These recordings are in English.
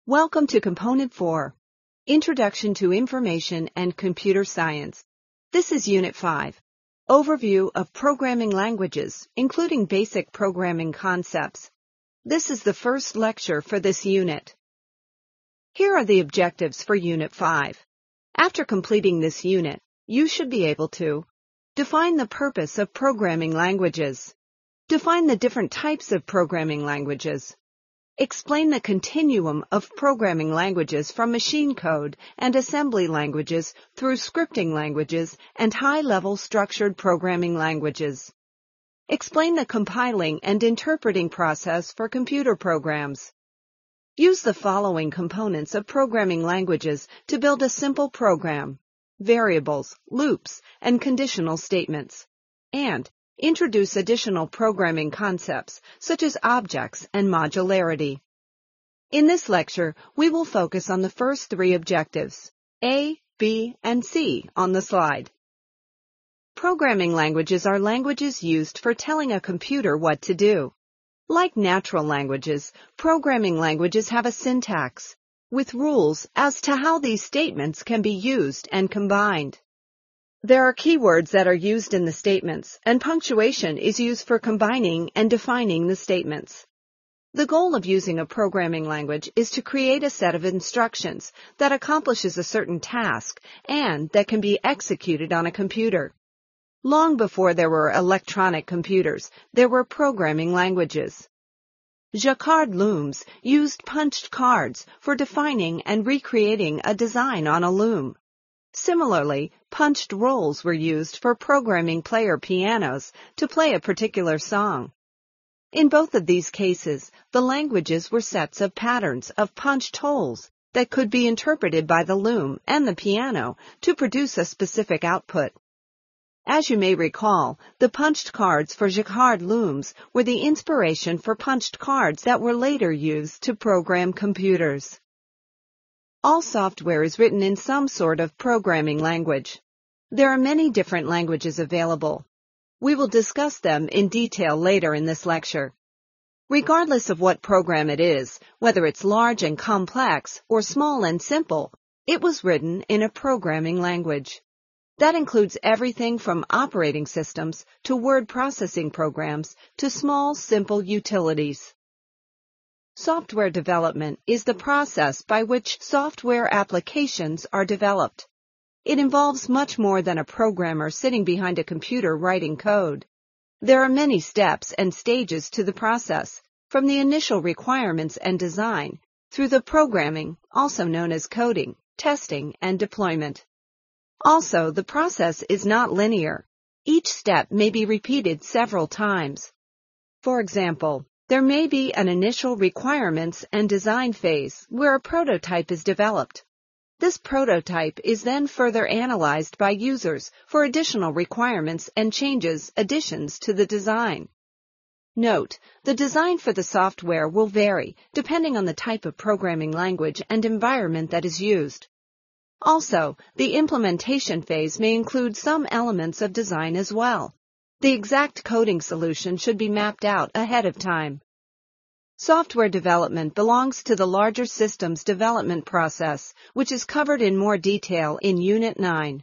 Welcome to Component 4, Introduction to Information and Computer Science. This is Unit 5, Overview of Programming Languages, including Basic Programming Concepts. This is the first lecture for this unit. Here are the objectives for Unit 5. After completing this unit, you should be able to define the purpose of programming languages, define the different types of programming languages, explain the continuum of programming languages from machine code and assembly languages through scripting languages and high-level structured programming languages. Explain the compiling and interpreting process for computer programs. Use the following components of programming languages to build a simple program: variables, loops, and conditional statements. And introduce additional programming concepts such as objects and modularity. In this lecture, we will focus on the first three objectives, A, B, and C on the slide. Programming languages are languages used for telling a computer what to do. Like natural languages, programming languages have a syntax, with rules as to how these statements can be used and combined. There are keywords that are used in the statements, and punctuation is used for combining and defining the statements. The goal of using a programming language is to create a set of instructions that accomplishes a certain task and that can be executed on a computer. Long before there were electronic computers, there were programming languages. Jacquard looms used punched cards for defining and recreating a design on a loom. Similarly, punched rolls were used for programming player pianos to play a particular song. In both of these cases, the languages were sets of patterns of punched holes that could be interpreted by the loom and the piano to produce a specific output. As you may recall, the punched cards for Jacquard looms were the inspiration for punched cards that were later used to program computers. All software is written in some sort of programming language. There are many different languages available. We will discuss them in detail later in this lecture. Regardless of what program it is, whether it's large and complex or small and simple, it was written in a programming language. That includes everything from operating systems to word processing programs to small, simple utilities. Software development is the process by which software applications are developed. It involves much more than a programmer sitting behind a computer writing code. There are many steps and stages to the process, from the initial requirements and design, through the programming, also known as coding, testing, and deployment. Also, the process is not linear. Each step may be repeated several times. For example, there may be an initial requirements and design phase where a prototype is developed. This prototype is then further analyzed by users for additional requirements and additions to the design. Note, the design for the software will vary depending on the type of programming language and environment that is used. Also, the implementation phase may include some elements of design as well. The exact coding solution should be mapped out ahead of time. Software development belongs to the larger systems development process, which is covered in more detail in Unit 9.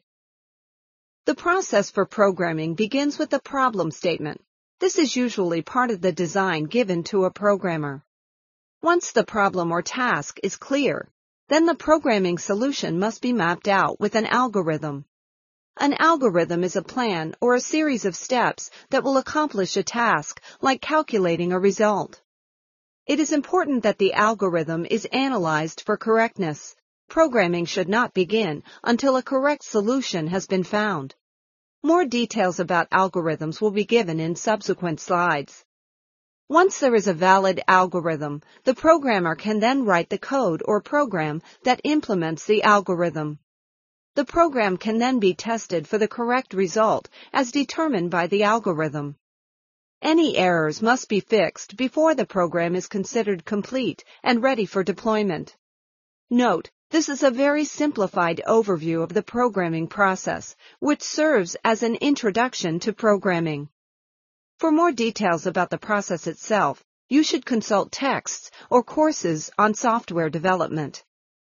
The process for programming begins with a problem statement. This is usually part of the design given to a programmer. Once the problem or task is clear, then the programming solution must be mapped out with an algorithm. An algorithm is a plan or a series of steps that will accomplish a task, like calculating a result. It is important that the algorithm is analyzed for correctness. Programming should not begin until a correct solution has been found. More details about algorithms will be given in subsequent slides. Once there is a valid algorithm, the programmer can then write the code or program that implements the algorithm. The program can then be tested for the correct result as determined by the algorithm. Any errors must be fixed before the program is considered complete and ready for deployment. Note, this is a very simplified overview of the programming process, which serves as an introduction to programming. For more details about the process itself, you should consult texts or courses on software development.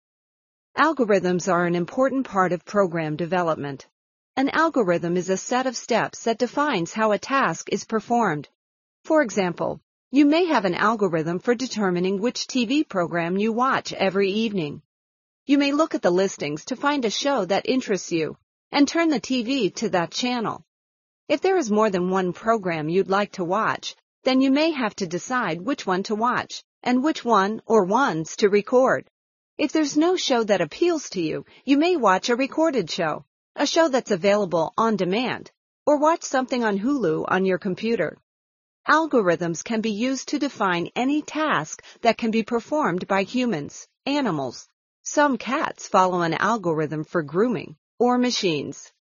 Algorithms are an important part of program development. An algorithm is a set of steps that defines how a task is performed. For example, you may have an algorithm for determining which TV program you watch every evening. You may look at the listings to find a show that interests you and turn the TV to that channel. If there is more than one program you'd like to watch, then you may have to decide which one to watch and which one or ones to record. If there's no show that appeals to you, you may watch a recorded show, a show that's available on demand, or watch something on Hulu on your computer. Algorithms can be used to define any task that can be performed by humans, animals. Some cats follow an algorithm for grooming, or machines.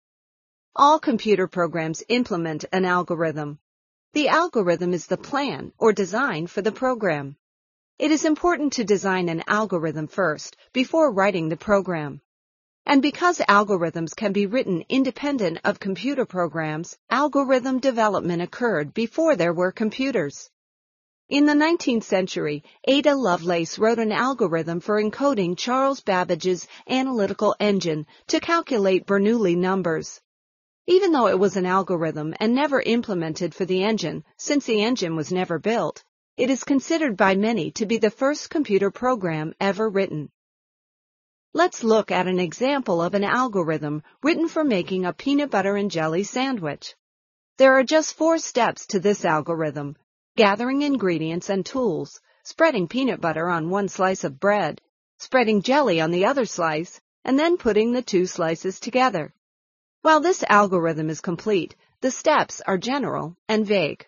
All computer programs implement an algorithm. The algorithm is the plan or design for the program. It is important to design an algorithm first, before writing the program. And because algorithms can be written independent of computer programs, algorithm development occurred before there were computers. In the 19th century, Ada Lovelace wrote an algorithm for encoding Charles Babbage's analytical engine to calculate Bernoulli numbers. Even though it was an algorithm and never implemented for the engine, since the engine was never built, it is considered by many to be the first computer program ever written. Let's look at an example of an algorithm written for making a peanut butter and jelly sandwich. There are just 4 steps to this algorithm: gathering ingredients and tools, spreading peanut butter on one slice of bread, spreading jelly on the other slice, and then putting the 2 slices together. While this algorithm is complete, the steps are general and vague.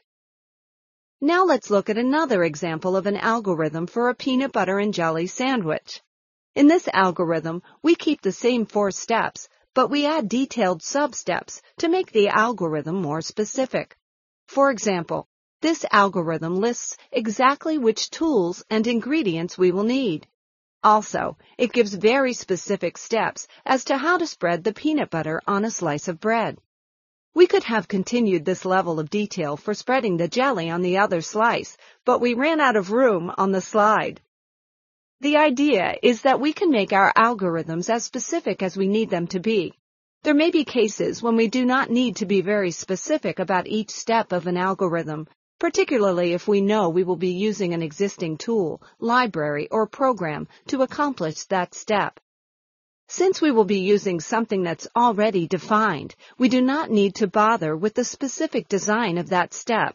Now let's look at another example of an algorithm for a peanut butter and jelly sandwich. In this algorithm, we keep the same 4 steps, but we add detailed sub-steps to make the algorithm more specific. For example, this algorithm lists exactly which tools and ingredients we will need. Also, it gives very specific steps as to how to spread the peanut butter on a slice of bread. We could have continued this level of detail for spreading the jelly on the other slice, but we ran out of room on the slide. The idea is that we can make our algorithms as specific as we need them to be. There may be cases when we do not need to be very specific about each step of an algorithm, particularly if we know we will be using an existing tool, library, or program to accomplish that step. Since we will be using something that's already defined, we do not need to bother with the specific design of that step.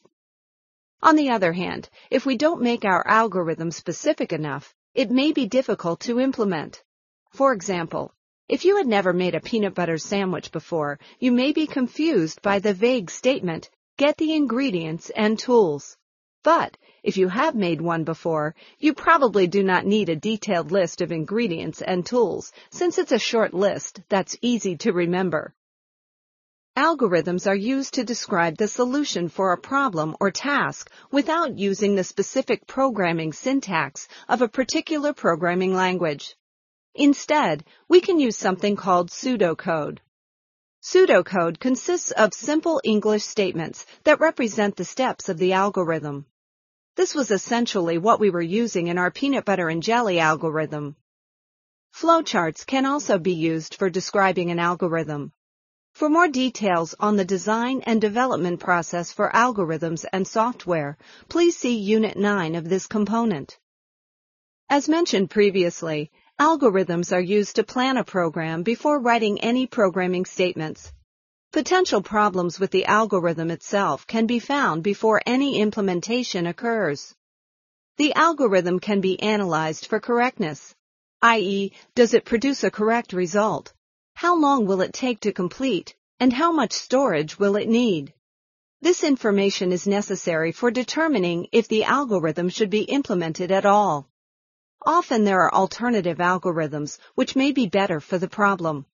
On the other hand, if we don't make our algorithm specific enough, it may be difficult to implement. For example, if you had never made a peanut butter sandwich before, you may be confused by the vague statement, "Get the ingredients and tools." But if you have made one before, you probably do not need a detailed list of ingredients and tools, since it's a short list that's easy to remember. Algorithms are used to describe the solution for a problem or task without using the specific programming syntax of a particular programming language. Instead, we can use something called pseudocode. Pseudocode consists of simple English statements that represent the steps of the algorithm. This was essentially what we were using in our peanut butter and jelly algorithm. Flowcharts can also be used for describing an algorithm. For more details on the design and development process for algorithms and software, please see Unit 9 of this component. As mentioned previously, algorithms are used to plan a program before writing any programming statements. Potential problems with the algorithm itself can be found before any implementation occurs. The algorithm can be analyzed for correctness, i.e., does it produce a correct result? How long will it take to complete, and how much storage will it need? This information is necessary for determining if the algorithm should be implemented at all. Often there are alternative algorithms which may be better for the problem.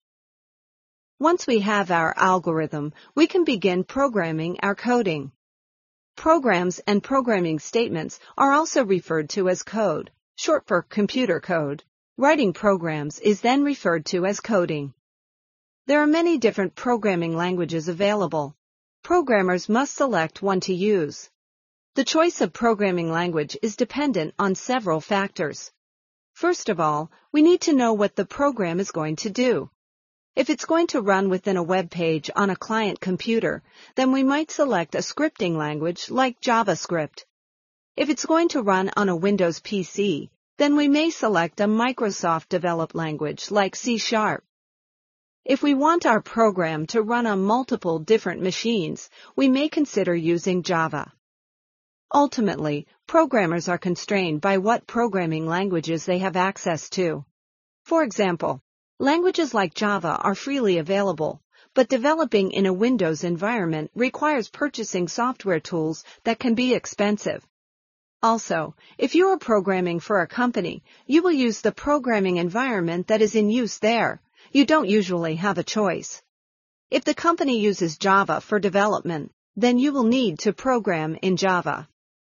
Once we have our algorithm, we can begin programming our coding. Programs and programming statements are also referred to as code, short for computer code. Writing programs is then referred to as coding. There are many different programming languages available. Programmers must select one to use. The choice of programming language is dependent on several factors. First of all, we need to know what the program is going to do. If it's going to run within a web page on a client computer, then we might select a scripting language like JavaScript. If it's going to run on a Windows PC, then we may select a Microsoft-developed language like C#. If we want our program to run on multiple different machines, we may consider using Java. Ultimately, programmers are constrained by what programming languages they have access to. For example, languages like Java are freely available, but developing in a Windows environment requires purchasing software tools that can be expensive. Also, if you are programming for a company, you will use the programming environment that is in use there. You don't usually have a choice. If the company uses Java for development, then you will need to program in Java.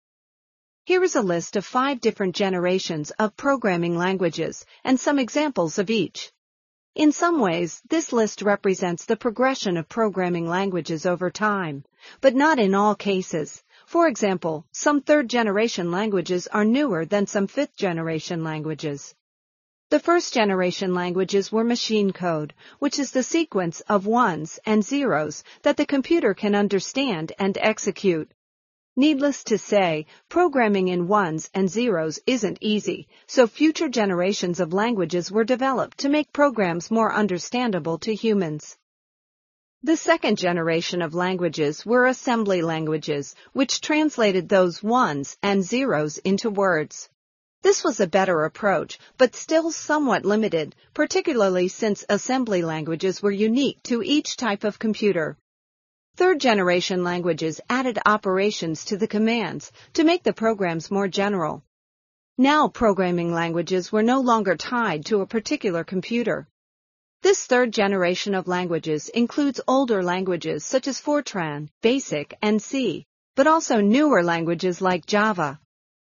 Here is a list of 5 different generations of programming languages and some examples of each. In some ways, this list represents the progression of programming languages over time, but not in all cases. For example, some 3rd-generation languages are newer than some 5th-generation languages. The 1st-generation languages were machine code, which is the sequence of ones and zeros that the computer can understand and execute. Needless to say, programming in ones and zeros isn't easy, so future generations of languages were developed to make programs more understandable to humans. The 2nd generation of languages were assembly languages, which translated those ones and zeros into words. This was a better approach, but still somewhat limited, particularly since assembly languages were unique to each type of computer. 3rd-generation languages added operations to the commands to make the programs more general. Now programming languages were no longer tied to a particular computer. This 3rd generation of languages includes older languages such as Fortran, BASIC, and C, but also newer languages like Java.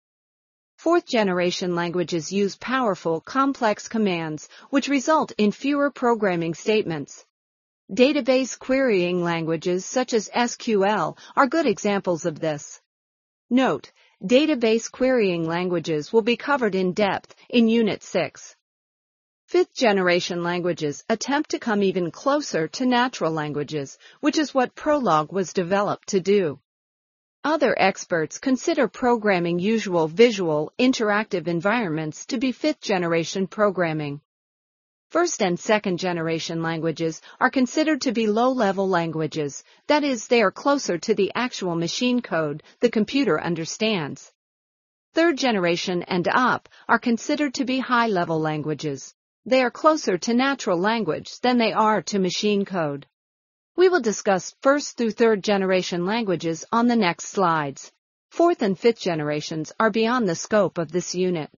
4th-generation languages use powerful, complex commands which result in fewer programming statements. Database querying languages such as SQL are good examples of this. Note, database querying languages will be covered in depth in Unit 6. 5th-generation languages attempt to come even closer to natural languages, which is what Prolog was developed to do. Other experts consider programming usual visual, interactive environments to be 5th-generation programming. 1st and 2nd-generation languages are considered to be low-level languages, that is, they are closer to the actual machine code the computer understands. 3rd-generation and up are considered to be high-level languages. They are closer to natural language than they are to machine code. We will discuss 1st through 3rd-generation languages on the next slides. 4th and 5th generations are beyond the scope of this unit.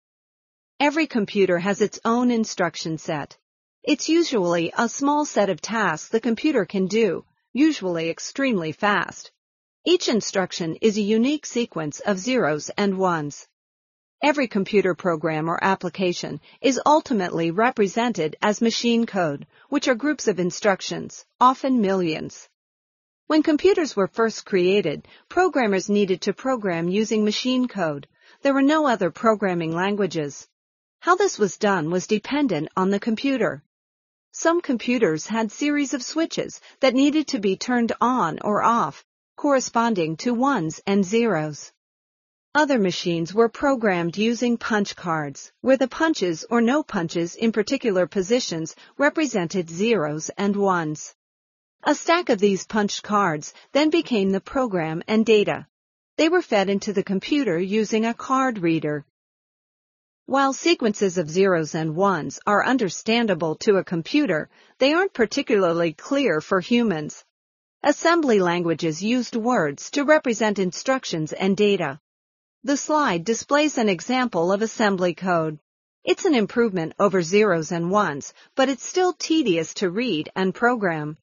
Every computer has its own instruction set. It's usually a small set of tasks the computer can do, usually extremely fast. Each instruction is a unique sequence of zeros and ones. Every computer program or application is ultimately represented as machine code, which are groups of instructions, often millions. When computers were first created, programmers needed to program using machine code. There were no other programming languages. How this was done was dependent on the computer. Some computers had series of switches that needed to be turned on or off, corresponding to ones and zeros. Other machines were programmed using punch cards, where the punches or no punches in particular positions represented zeros and ones. A stack of these punched cards then became the program and data. They were fed into the computer using a card reader. While sequences of zeros and ones are understandable to a computer, they aren't particularly clear for humans. Assembly languages used words to represent instructions and data. The slide displays an example of assembly code. It's an improvement over zeros and ones, but it's still tedious to read and program.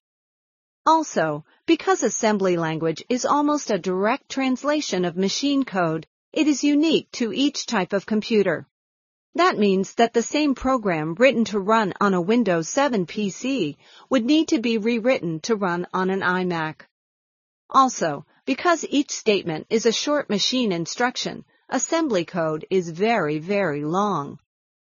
Also, because assembly language is almost a direct translation of machine code, it is unique to each type of computer. That means that the same program written to run on a Windows 7 PC would need to be rewritten to run on an iMac. Also, Because each statement is a short machine instruction, assembly code is very, very long.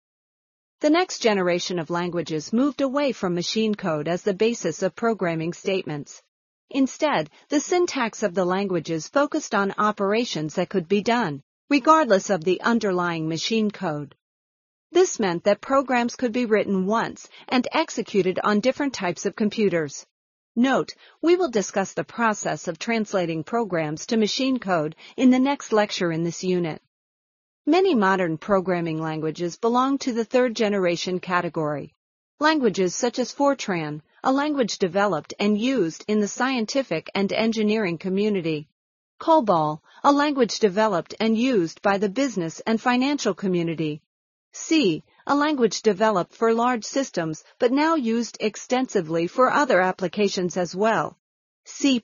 The next generation of languages moved away from machine code as the basis of programming statements. Instead, the syntax of the languages focused on operations that could be done, regardless of the underlying machine code. This meant that programs could be written once and executed on different types of computers. Note, we will discuss the process of translating programs to machine code in the next lecture in this unit. Many modern programming languages belong to the third generation category. Languages such as Fortran, a language developed and used in the scientific and engineering community. COBOL, a language developed and used by the business and financial community. C, a language developed for large systems but now used extensively for other applications as well. C++,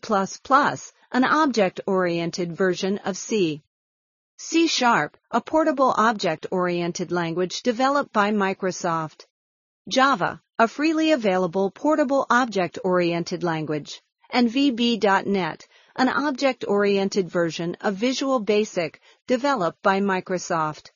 an object-oriented version of C. C#, a portable object-oriented language developed by Microsoft. Java, a freely available portable object-oriented language. And VB.NET, an object-oriented version of Visual Basic developed by Microsoft.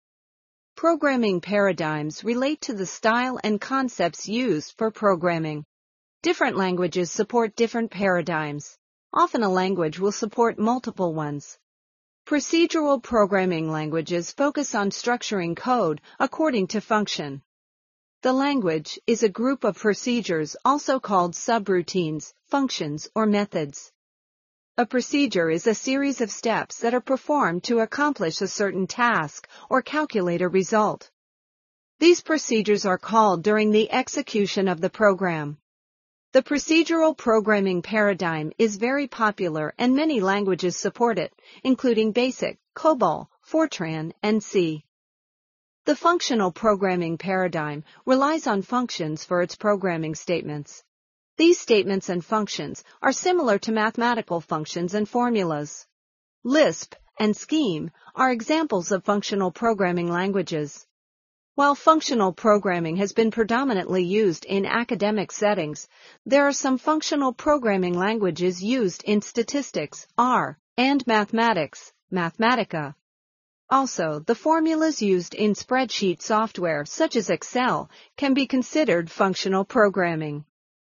Programming paradigms relate to the style and concepts used for programming. Different languages support different paradigms. Often a language will support multiple ones. Procedural programming languages focus on structuring code according to function. The language is a group of procedures also called subroutines, functions, or methods. A procedure is a series of steps that are performed to accomplish a certain task or calculate a result. These procedures are called during the execution of the program. The procedural programming paradigm is very popular and many languages support it, including BASIC, COBOL, Fortran, and C. The functional programming paradigm relies on functions for its programming statements. These statements and functions are similar to mathematical functions and formulas. Lisp and Scheme are examples of functional programming languages. While functional programming has been predominantly used in academic settings, there are some functional programming languages used in statistics, R, and mathematics, Mathematica. Also, the formulas used in spreadsheet software, such as Excel, can be considered functional programming.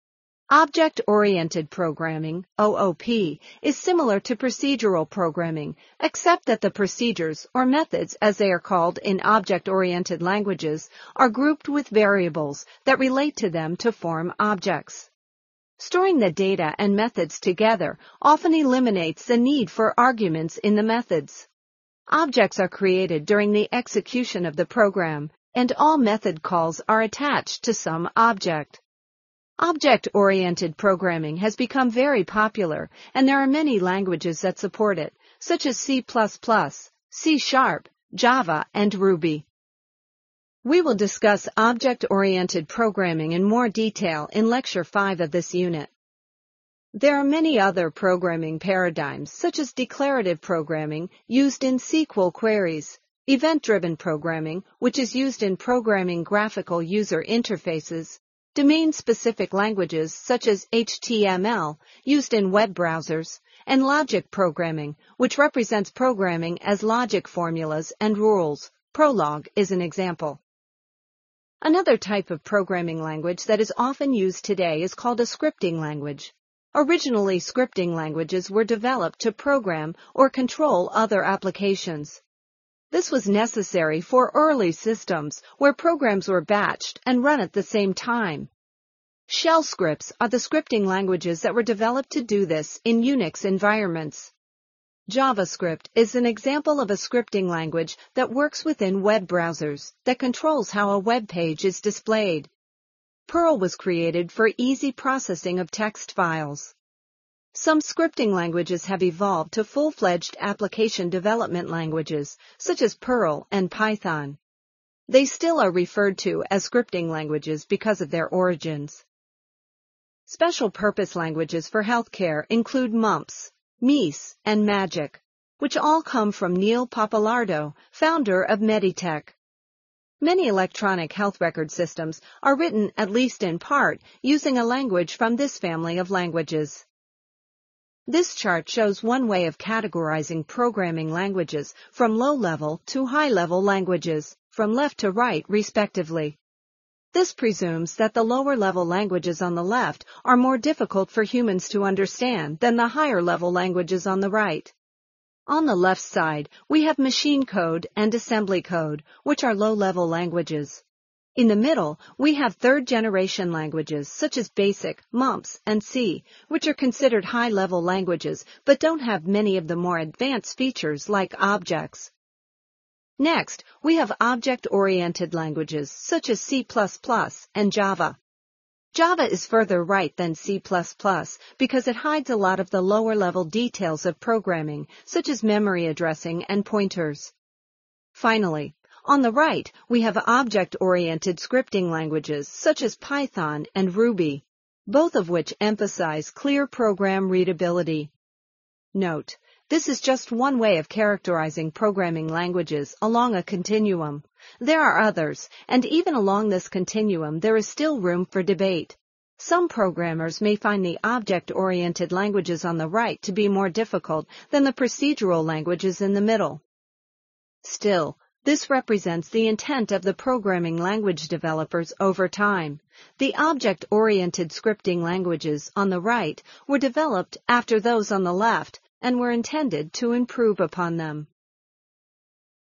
Object-oriented programming, OOP, is similar to procedural programming, except that the procedures, or methods as they are called in object-oriented languages, are grouped with variables that relate to them to form objects. Storing the data and methods together often eliminates the need for arguments in the methods. Objects are created during the execution of the program, and all method calls are attached to some object. Object-oriented programming has become very popular, and there are many languages that support it, such as C++, C#, Java, and Ruby. We will discuss object-oriented programming in more detail in Lecture 5 of this unit. There are many other programming paradigms, such as declarative programming, used in SQL queries, event-driven programming, which is used in programming graphical user interfaces, domain-specific languages such as HTML, used in web browsers, and logic programming, which represents programming as logic formulas and rules. Prolog is an example. Another type of programming language that is often used today is called a scripting language. Originally, scripting languages were developed to program or control other applications. This was necessary for early systems where programs were batched and run at the same time. Shell scripts are the scripting languages that were developed to do this in Unix environments. JavaScript is an example of a scripting language that works within web browsers that controls how a web page is displayed. Perl was created for easy processing of text files. Some scripting languages have evolved to full-fledged application development languages, such as Perl and Python. They still are referred to as scripting languages because of their origins. Special-purpose languages for healthcare include MUMPS, MEIS, and MAGIC, which all come from Neil Pappalardo, founder of Meditech. Many electronic health record systems are written, at least in part, using a language from this family of languages. This chart shows one way of categorizing programming languages from low-level to high-level languages, from left to right, respectively. This presumes that the lower-level languages on the left are more difficult for humans to understand than the higher-level languages on the right. On the left side, we have machine code and assembly code, which are low-level languages. In the middle, we have third-generation languages such as BASIC, MUMPS, and C, which are considered high-level languages but don't have many of the more advanced features like objects. Next, we have object-oriented languages such as C++ and Java. Java is further right than C++ because it hides a lot of the lower-level details of programming, such as memory addressing and pointers. Finally, on the right, we have object-oriented scripting languages such as Python and Ruby, both of which emphasize clear program readability. Note, this is just one way of characterizing programming languages along a continuum. There are others, and even along this continuum there is still room for debate. Some programmers may find the object-oriented languages on the right to be more difficult than the procedural languages in the middle. Still, this represents the intent of the programming language developers over time. The object-oriented scripting languages on the right were developed after those on the left and were intended to improve upon them.